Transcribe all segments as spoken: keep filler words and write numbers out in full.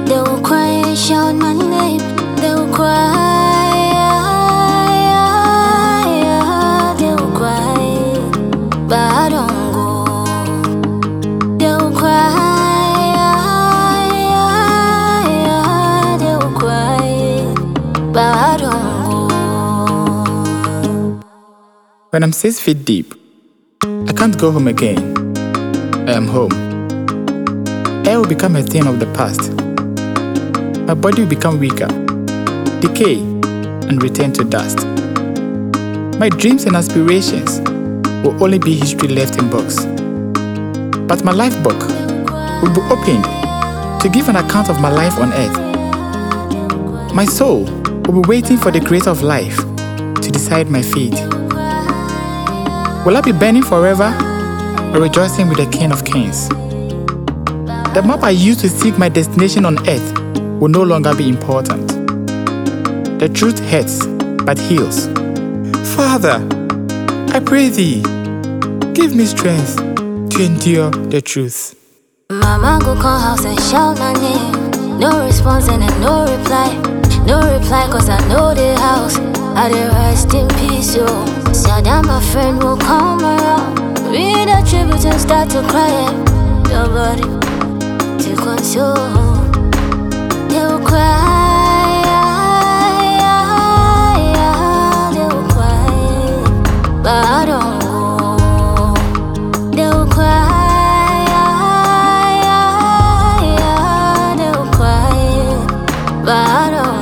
They will cry and shout my name. They will cry. They will cry, but I don't go. They will cry. They will cry, but I don't go. When I'm six feet deep, I can't go home again. I am home. Air will become a thing of the past. My body will become weaker, decay, and return to dust. My dreams and aspirations will only be history left in books. But my life book will be opened to give an account of my life on earth. My soul will be waiting for the creator of life to decide my fate. Will I be burning forever or rejoicing with the King of Kings? The map I used to seek my destination on earth will no longer be important. The truth hurts, but heals. Father, I pray thee, give me strength to endure the truth. Mama go come house and shout my name. No response and then no reply. No reply cause I know the house. I dey rest in peace, yo. Sad that my friend will come around. Read a tribute and start to cry. Nobody to console. They will cry. They will cry, but I don't go. They will cry. They will cry, but I don't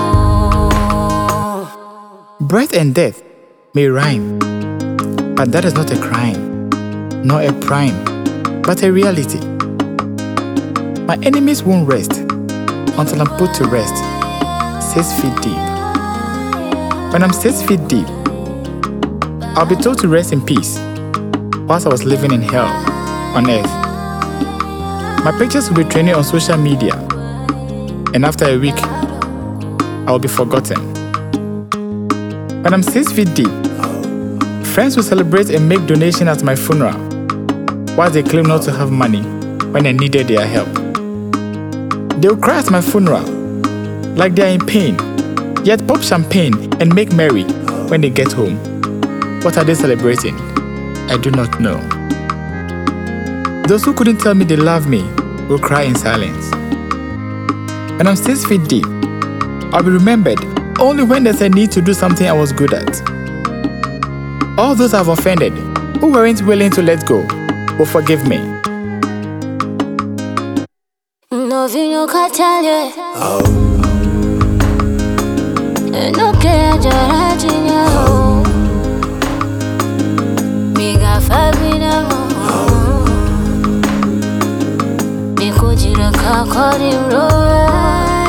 go. Breath and death may rhyme, but that is not a crime, nor a prime, but a reality. My enemies won't rest until I'm put to rest, six feet deep. When I'm six feet deep, I'll be told to rest in peace whilst I was living in hell on earth. My pictures will be trending on social media, and after a week, I will be forgotten. When I'm six feet deep, friends will celebrate and make donations at my funeral, while they claim not to have money when I needed their help. They will cry at my funeral, like they are in pain, yet pop champagne and make merry when they get home. What are they celebrating? I do not know. Those who couldn't tell me they love me will cry in silence. When I'm six feet deep, I'll be remembered only when there's a need to do something I was good at. All those I've offended, who weren't willing to let go, will forgive me. No vino catale. No que jarajina. Miga fabina mo. Miko jira kakori mro.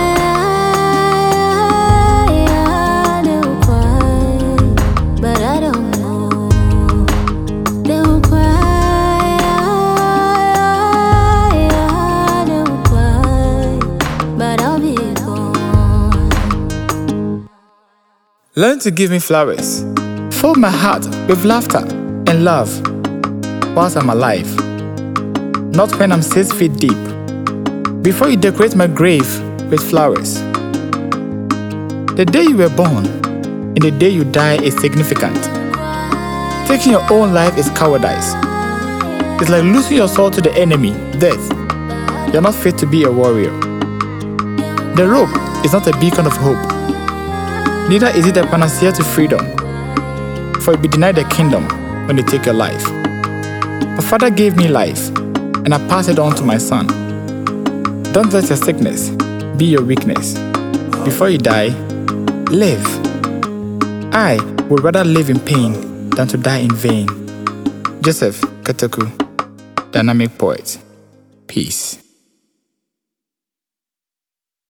Learn to give me flowers. Fill my heart with laughter and love whilst I'm alive, not when I'm six feet deep. Before you decorate my grave with flowers. The day you were born and the day you die is significant. Taking your own life is cowardice. It's like losing your soul to the enemy, death. You're not fit to be a warrior. The rope is not a beacon of hope. Neither is it a panacea to freedom, for you'll be denied the kingdom when they take your life. My father gave me life, and I pass it on to my son. Don't let your sickness be your weakness. Before you die, live. I would rather live in pain than to die in vain. Joseph Kataku, Dynamic Poet. Peace.